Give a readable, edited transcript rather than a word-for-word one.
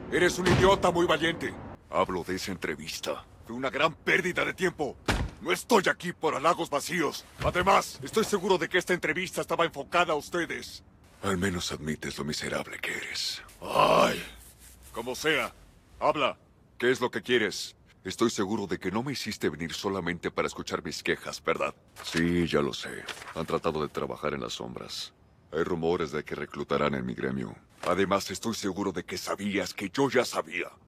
Eres un idiota muy valiente. Hablo de esa entrevista. Fue una gran pérdida de tiempo. No estoy aquí por halagos vacíos. Además, estoy seguro de que esta entrevista estaba enfocada a ustedes. Al menos admites lo miserable que eres. ¡Ay! Como sea. Habla. ¿Qué es lo que quieres? Estoy seguro de que no me hiciste venir solamente para escuchar mis quejas, ¿verdad? Sí, ya lo sé. Han tratado de trabajar en las sombras. Hay rumores de que reclutarán en mi gremio. Además, estoy seguro de que sabías que yo ya sabía.